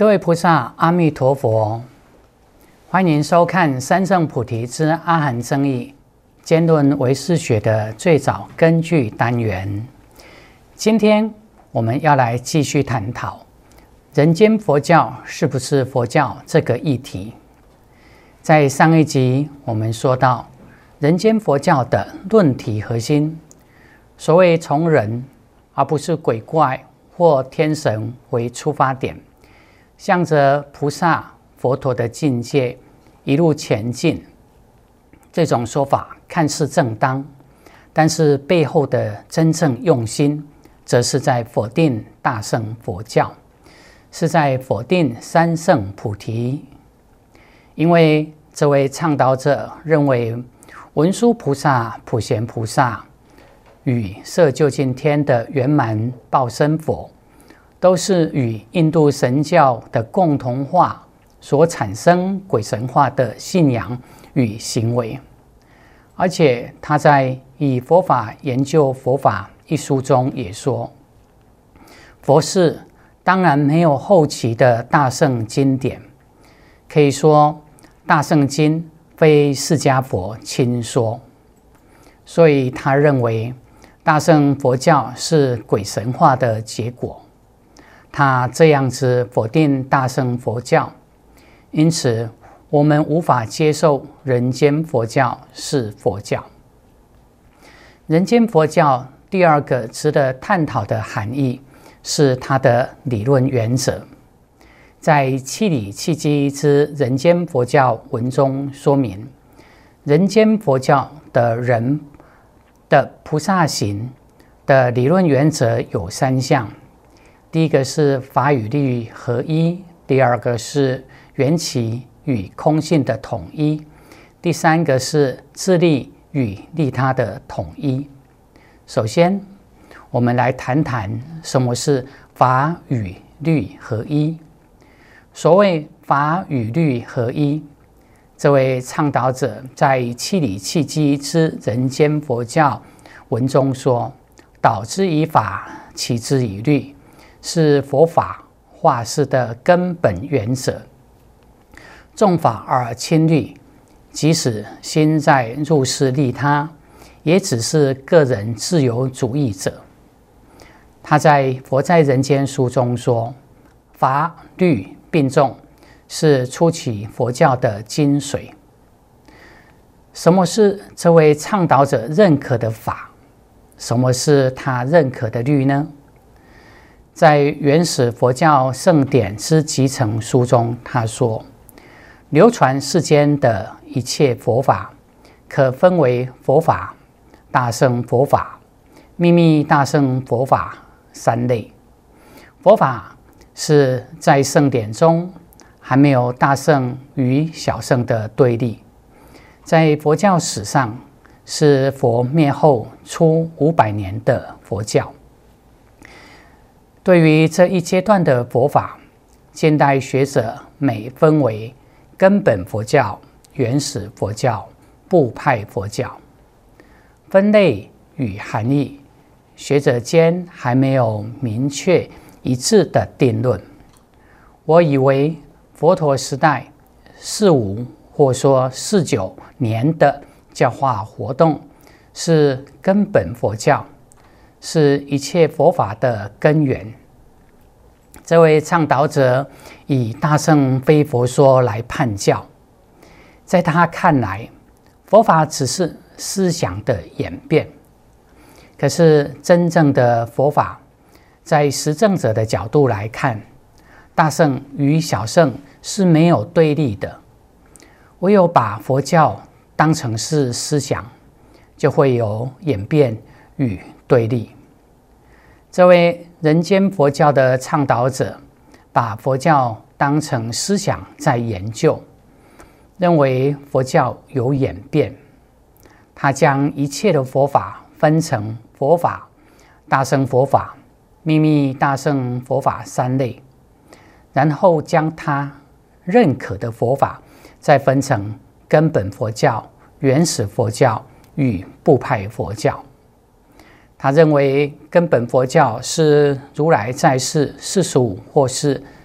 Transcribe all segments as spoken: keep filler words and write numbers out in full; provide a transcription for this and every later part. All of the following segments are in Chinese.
各位菩萨，阿弥陀佛！欢迎收看三圣菩提之阿含争议兼论唯识学的最早根据单元。今天我们要来继续探讨人间佛教是不是佛教这个议题。在上一集我们说到人间佛教的论题核心，所谓从人而不是鬼怪或天神为出发点，向着菩萨佛陀的境界一路前进，这种说法看似正当，但是背后的真正用心则是在否定大乘佛教，是在否定三圣菩提。因为这位倡导者认为文殊菩萨、普贤菩萨与摄究竟天的圆满报身佛都是与印度神教的共同化所产生鬼神化的信仰与行为。而且他在《以佛法研究佛法》一书中也说，佛事当然没有后期的大乘经典，可以说大乘经非释迦佛亲说，所以他认为大乘佛教是鬼神化的结果。他这样子否定大乘佛教，因此我们无法接受人间佛教是佛教。人间佛教第二个值得探讨的含义是它的理论原则。在契理契机之人间佛教文中说明，人间佛教的人的菩萨行的理论原则有三项。第一个是法与律合一，第二个是缘起与空性的统一，第三个是自利与利他的统一。首先，我们来谈谈什么是法与律合一。所谓法与律合一，这位倡导者在契理契机之人间佛教文中说，导之以法，齐之以律，是佛法化世的根本原则。重法而轻律，即使心在入世利他，也只是个人自由主义者。他在《佛在人间》书中说，法律并重，是初期佛教的精髓。什么是这位倡导者认可的法？什么是他认可的律呢？在原始佛教圣典之集成书中，他说，流传世间的一切佛法，可分为佛法、大乘佛法、秘密大乘佛法三类。佛法是在圣典中还没有大乘与小乘的对立，在佛教史上是佛灭后初五百年的佛教。对于这一阶段的佛法，现代学者每分为根本佛教、原始佛教、部派佛教。分类与含义，学者间还没有明确一致的定论。我以为佛陀时代四五或说四九年的教化活动是根本佛教，是一切佛法的根源。这位倡导者以大乘非佛说来判教，在他看来，佛法只是思想的演变。可是真正的佛法，在实证者的角度来看，大乘与小乘是没有对立的。唯有把佛教当成是思想，就会有演变与对立。这位人间佛教的倡导者把佛教当成思想在研究，认为佛教有演变。他将一切的佛法分成佛法、大乘佛法、秘密大乘佛法三类，然后将他认可的佛法再分成根本佛教、原始佛教与部派佛教。他认为根本佛教是如来在世四十五或是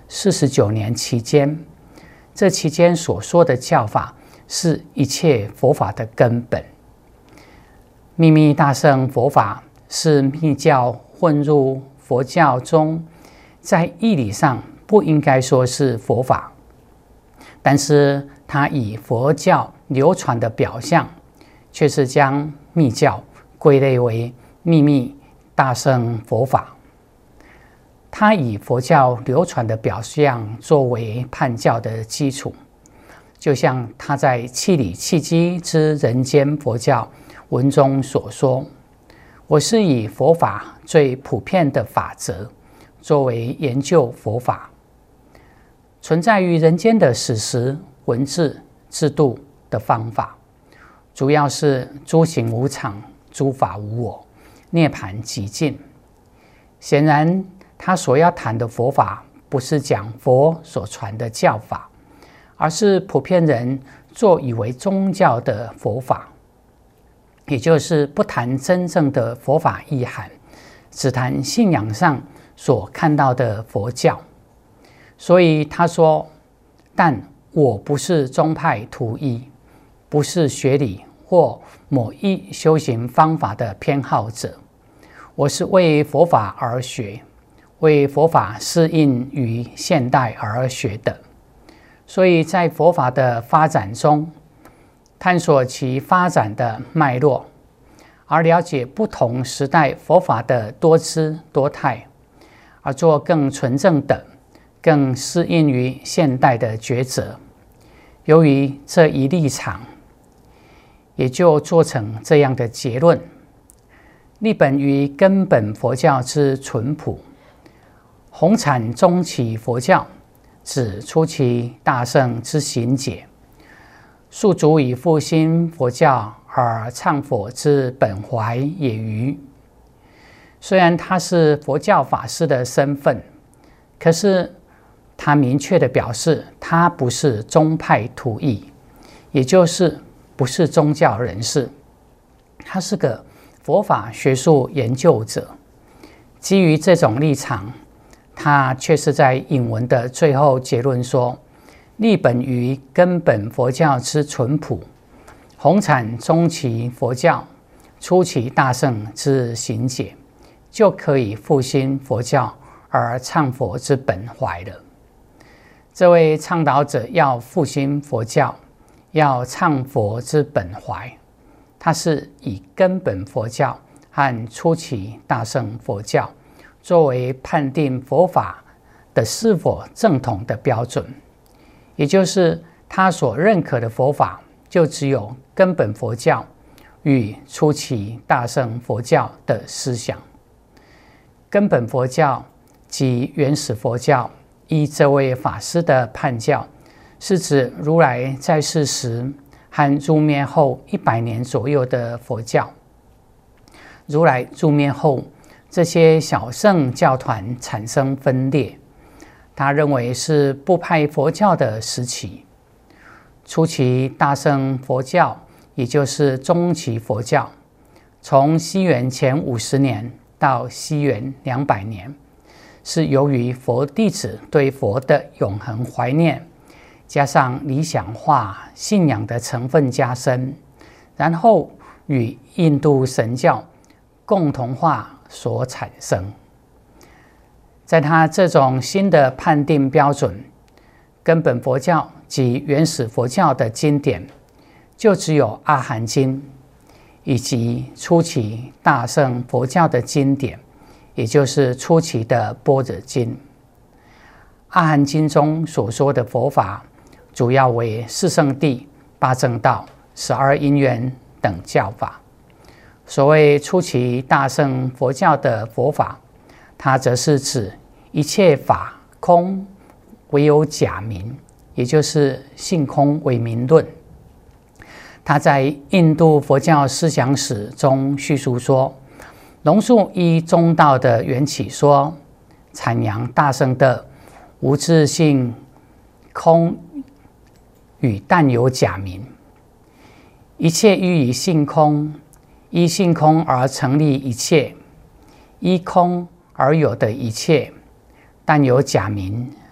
四十九年期间，这期间所说的教法是一切佛法的根本。秘密大乘佛法是密教混入佛教中，在义理上不应该说是佛法，但是它以佛教流传的表象，却是将密教归类为秘密大乘佛法。它以佛教流传的表象作为判教的基础，就像他在契理契机之人间佛教文中所说：“我是以佛法最普遍的法则作为研究佛法，存在于人间的史实、文字、制度的方法，主要是诸行无常、诸法无我、涅槃寂静。”显然，他所要谈的佛法，不是讲佛所传的教法，而是普遍人作以为宗教的佛法，也就是不谈真正的佛法意涵，只谈信仰上所看到的佛教。所以他说：“但我不是宗派徒一，不是学理或某一修行方法的偏好者，我是为佛法而学，为佛法适应于现代而学的。所以在佛法的发展中，探索其发展的脉络，而了解不同时代佛法的多姿多态，而做更纯正的、更适应于现代的抉择。由于这一立场，也就做成这样的结论：立本于根本佛教之淳朴，弘阐中期佛教指初期大乘之行解，宿足以复兴佛教而倡佛之本怀也余。虽然他是佛教法师的身份，可是他明确地表示，他不是宗派徒役，也就是不是宗教人士，他是个佛法学术研究者。基于这种立场，他却是在引文的最后结论说：“立本于根本佛教之淳朴，弘阐中期佛教、初期大乘之行解，就可以复兴佛教而倡佛之本怀了。”这位倡导者要复兴佛教，要倡佛之本怀，他是以根本佛教和初期大乘佛教作为判定佛法的是否正统的标准，也就是他所认可的佛法就只有根本佛教与初期大乘佛教的思想。根本佛教及原始佛教，依这位法师的判教，是指如来在世时和入灭后一百年左右的佛教。如来入灭后，这些小乘教团产生分裂，他认为是部派佛教的时期。初期大乘佛教，也就是中期佛教，从西元前五十年到西元两百年，是由于佛弟子对佛的永恒怀念，加上理想化信仰的成分加深，然后与印度神教共同化所产生。在他这种新的判定标准，根本佛教及原始佛教的经典就只有《阿含经》，以及初期大乘佛教的经典，也就是初期的《般若经》。《阿含经》中所说的佛法，主要为四圣谛、八正道、十二因缘等教法。所谓初期大乘佛教的佛法，它则是指一切法空，唯有假名，也就是性空唯名论。他在印度佛教思想史中叙述说，龙树依中道的缘起说，阐扬大乘的无自性空与但有假名，一切寓以性空，依性空而成立一切，依空而有的一切，但有假名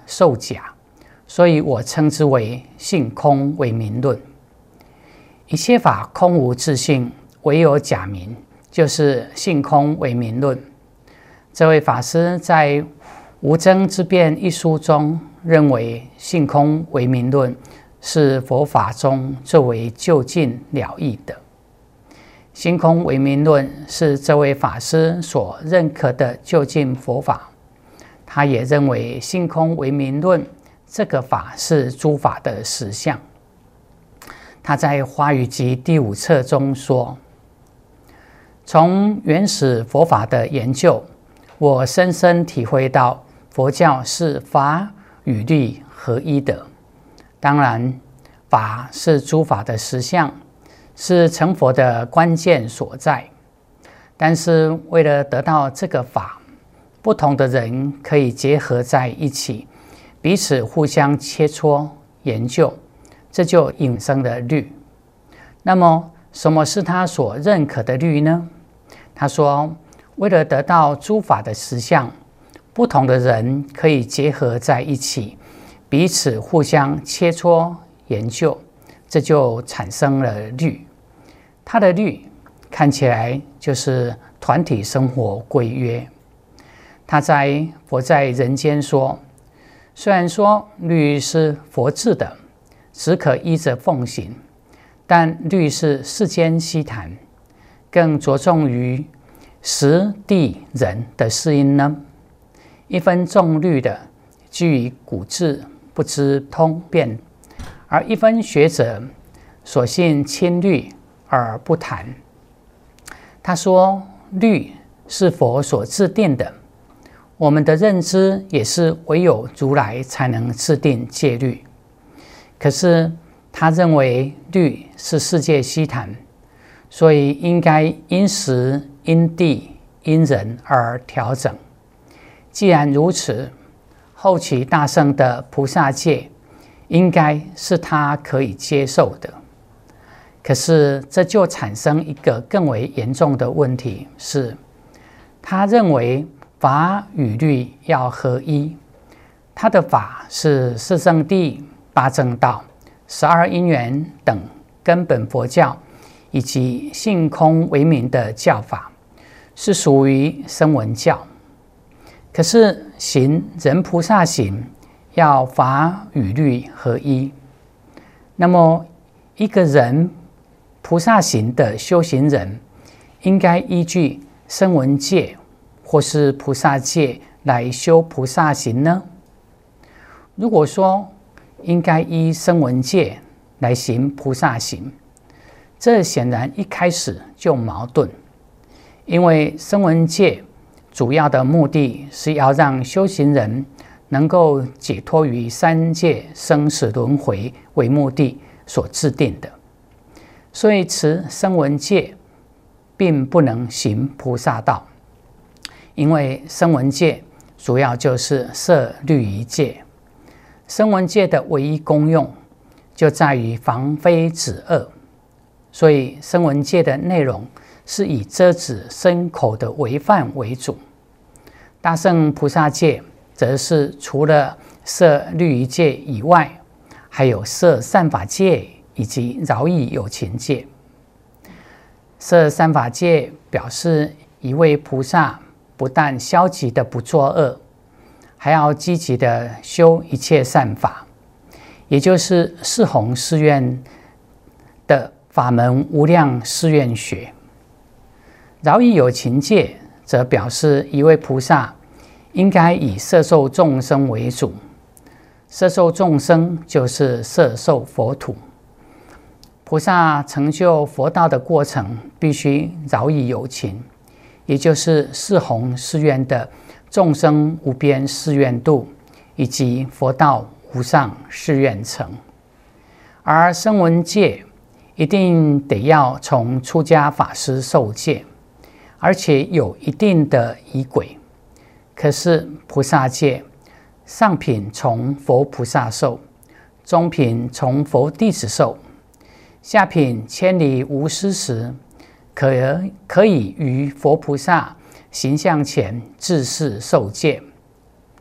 受假，所以我称之为性空唯名论。一切法空无自性，唯有假名，就是性空唯名论。这位法师在《无争之辩》一书中认为，性空唯名论是佛法中最为究竟了义的。性空唯名论是这位法师所认可的究竟佛法。他也认为性空唯名论这个法是诸法的实相。他在《华语集》第五册中说：“从原始佛法的研究，我深深体会到佛教是法与律合一的。当然，法是诸法的实相，是成佛的关键所在。但是为了得到这个法，不同的人可以结合在一起，彼此互相切磋研究，这就引生了律。那么什么是他所认可的律呢？他说，为了得到诸法的实相，不同的人可以结合在一起，彼此互相切磋研究，这就产生了律。他的律看起来就是团体生活规约。他在《佛在人间》说，虽然说律是佛制的，只可依着奉行，但律是世间稀谈，更着重于时地人的适应呢。一分重律的居于古制，不知通变，而一分学者所信亲律而不谈。他说，律是佛所制定的，我们的认知也是唯有如来才能制定戒律。可是他认为律是世界稀谈，所以应该因时因地因人而调整。既然如此，后期大乘的菩萨戒应该是他可以接受的。可是这就产生一个更为严重的问题，是他认为法与律要合一。他的法是四圣谛、八正道、十二因缘等根本佛教以及性空为名的教法，是属于声闻教。可是行人菩萨行要法与律合一，那么一个人菩萨行的修行人，应该依据声闻戒或是菩萨戒来修菩萨行呢？如果说应该依声闻戒来行菩萨行，这显然一开始就矛盾，因为声闻戒主要的目的是要让修行人能够解脱于三界生死轮回为目的所制定的，所以持声闻戒并不能行菩萨道，因为声闻戒主要就是摄律仪戒。声闻戒的唯一功用就在于防非止恶，所以声闻戒的内容是以遮止身口的违犯为主。大乘菩萨戒则是除了摄律仪戒以外，还有摄善法戒以及饶益有情戒。摄善法戒表示一位菩萨不但消极的不作恶，还要积极的修一切善法，也就是四弘誓愿的法门无量誓愿学。饶益有情戒则表示一位菩萨应该以摄受众生为主，摄受众生就是摄受佛土。菩萨成就佛道的过程必须饶益有情，也就是四弘誓愿的众生无边誓愿度以及佛道无上誓愿成。而声闻戒一定得要从出家法师受戒，而且有一定的仪轨。可是菩萨戒上品从佛菩萨受，中品从佛弟子受，下品千里无失时，可可以于佛菩萨形象前自是受戒。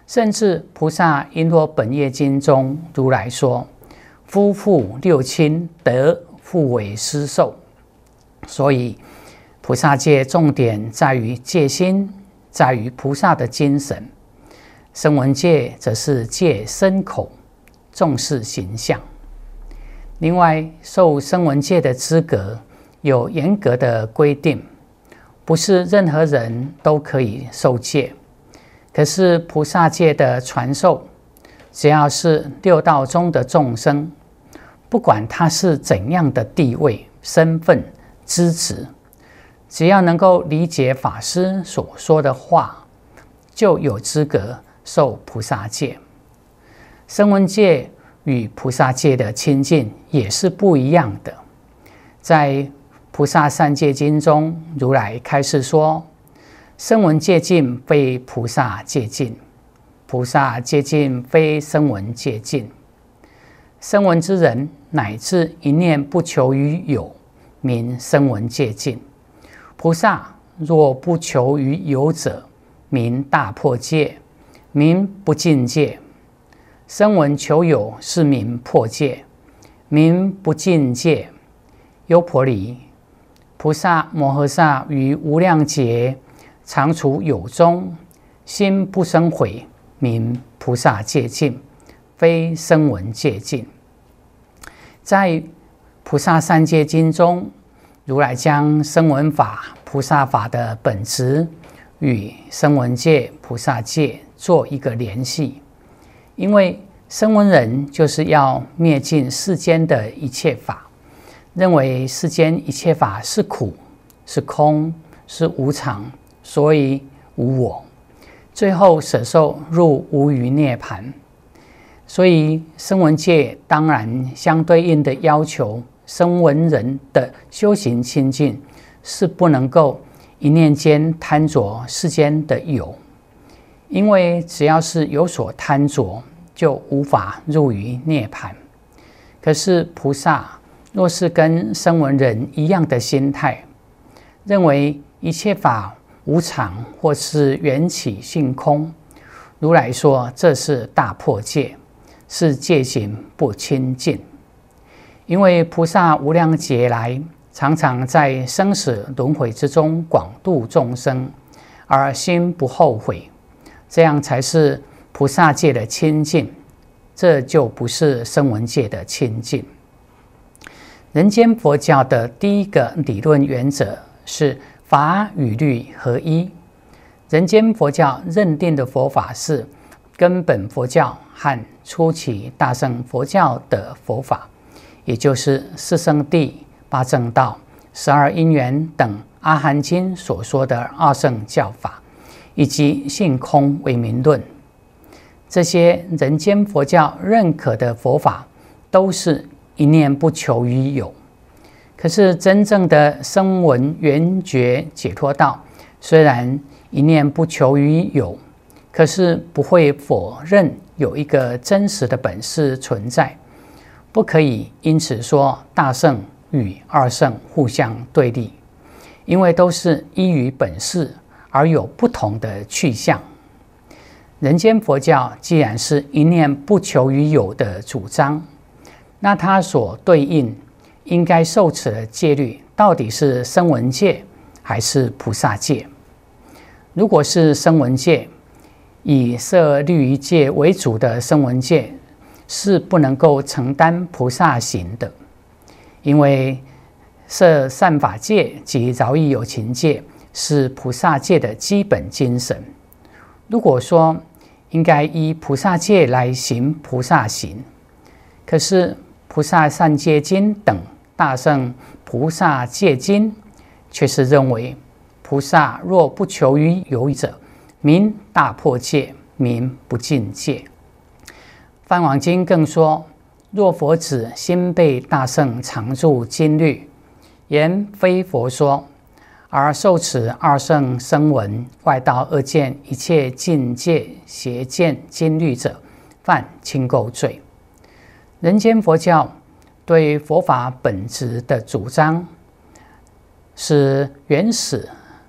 甚至菩萨璎珞本业经中，如来说：“夫妇六亲得互为施受。”所以菩萨戒重点在于戒心，在于菩萨的精神；声闻戒则是戒身口，重视形象。另外，受声闻戒的资格有严格的规定，不是任何人都可以受戒。可是菩萨戒的传授，只要是六道中的众生，不管他是怎样的地位、身份、资质，只要能够理解法师所说的话，就有资格受菩萨戒。声闻戒与菩萨戒的亲近也是不一样的。在《菩萨三戒经》中，如来开示说：“声闻戒尽，非菩萨戒尽；菩萨戒尽，非声闻戒尽。声闻之人，乃至一念不求于有，名声闻戒尽。菩萨若不求于有者，名大破戒，名不尽戒。声闻求有，是名破戒，名不尽戒。优婆离，菩萨摩诃萨于无量劫常处有中，心不生悔，名菩萨戒尽，非声闻戒尽。”在菩萨三戒经中，如来将声闻法、菩萨法的本质与声闻戒、菩萨戒做一个联系。因为声闻人就是要灭尽世间的一切法，认为世间一切法是苦、是空、是无常，所以无我，最后舍受入无余涅盘。所以声闻戒当然相对应的要求，声闻人的修行清净是不能够一念间贪着世间的有，因为只要是有所贪着，就无法入于涅盘。可是菩萨若是跟声闻人一样的心态，认为一切法无常或是缘起性空，如来说这是大破戒，是戒行不清净。因为菩萨无量劫来常常在生死轮回之中广度众生，而心不后悔，这样才是菩萨戒的清净，这就不是声闻戒的清净。人间佛教的第一个理论原则是法与律合一。人间佛教认定的佛法是根本佛教和初期大乘佛教的佛法，也就是四圣谛、八正道、十二因缘等阿含经所说的二乘教法，以及性空唯名论。这些人间佛教认可的佛法，都是一念不求于有。可是真正的声闻缘觉解脱道，虽然一念不求于有，可是不会否认有一个真实的本事存在，不可以因此说大乘与二乘互相对立，因为都是依于本事而有不同的去向。人间佛教既然是一念不求于有的主张，那它所对应应该受持的戒律到底是声闻戒还是菩萨戒？如果是声闻戒，以摄律仪戒为主的声闻戒是不能够承担菩萨行的，因为摄善法戒及饶益有情戒是菩萨戒的基本精神。如果说应该依菩萨戒来行菩萨行，可是菩萨三戒经等大乘菩萨戒经却是认为，菩萨若不求于有者，名大破戒，名不尽戒。梵网经更说：若佛子心被大乘常住经律，言非佛说，而受持二乘声闻外道二见一切境界邪见经律者，犯轻垢罪。人间佛教对佛法本质的主张是原始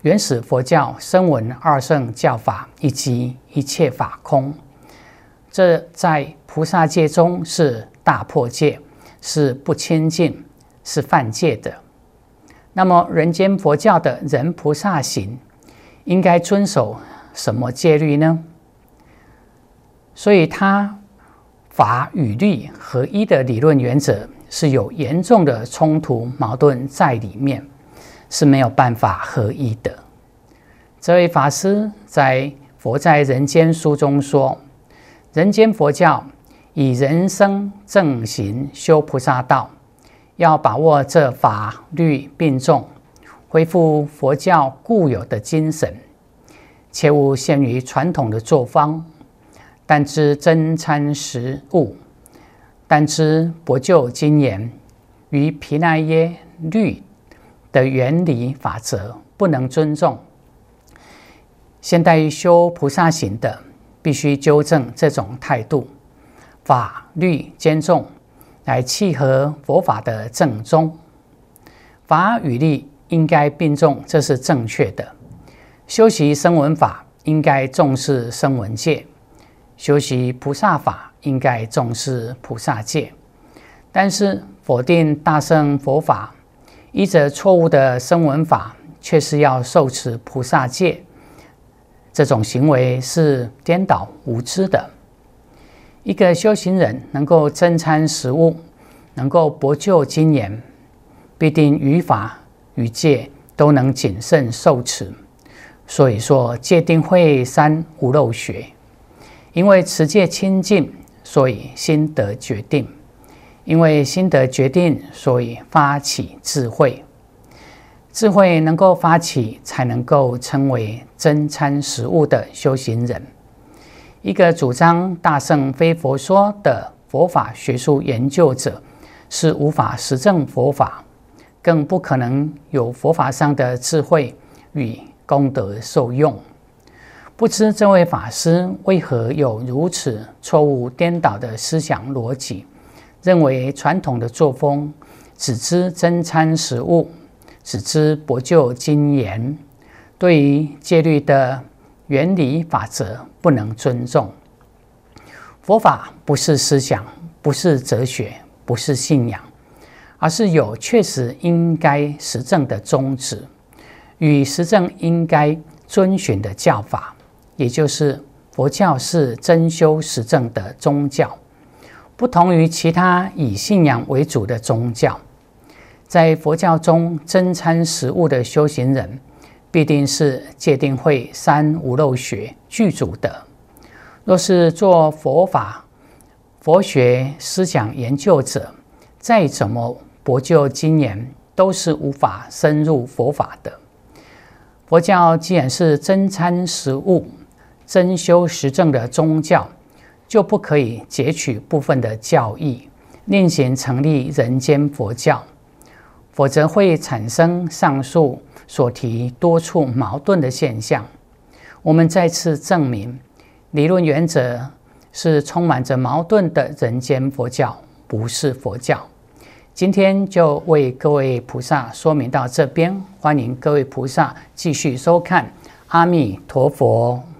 原始佛教声闻二乘教法以及一切法空，这在菩萨戒中是大破戒，是不清净，是犯戒的。那么人间佛教的人菩萨行应该遵守什么戒律呢？所以它法与律合一的理论原则是有严重的冲突矛盾在里面，是没有办法合一的。这位法师在《佛在人间》书中说，人间佛教以人生正行修菩萨道，要把握这法律并重，恢复佛教固有的精神，切勿陷于传统的作方，但知真参实悟，但知博究精研，于毗奈耶律的原理法则不能尊重。现代修菩萨行的必须纠正这种态度，法律兼重，来契合佛法的正宗。法与律应该并重，这是正确的。修习声闻法应该重视声闻戒，修习菩萨法应该重视菩萨戒。但是否定大乘佛法，依着错误的声闻法，却是要受持菩萨戒，这种行为是颠倒无知的。一个修行人能够真参实悟，能够博究精研，必定于法于戒都能谨慎受持。所以说戒定慧三无漏学，因为持戒清净，所以心得决定，因为心得决定，所以发起智慧。智慧能够发起，才能够成为真参实悟的修行人。一个主张大乘非佛说的佛法学术研究者，是无法实证佛法，更不可能有佛法上的智慧与功德受用。不知这位法师为何有如此错误颠倒的思想逻辑，认为传统的作风只知真参实悟，只知博究精研，对于戒律的原理法则不能尊重。佛法不是思想，不是哲学，不是信仰，而是有确实应该实证的宗旨，与实证应该遵循的教法，也就是佛教是真修实证的宗教，不同于其他以信仰为主的宗教。在佛教中真参实悟的修行人，必定是戒定慧三无漏学具足的。若是做佛法佛学思想研究者，再怎么博究精研，都是无法深入佛法的。佛教既然是真参实悟、真修实证的宗教，就不可以截取部分的教义，另行成立人间佛教，否则会产生上述所提多处矛盾的现象。我们再次证明，理论原则是充满着矛盾的人间佛教，不是佛教。今天就为各位菩萨说明到这边，欢迎各位菩萨继续收看。阿弥陀佛。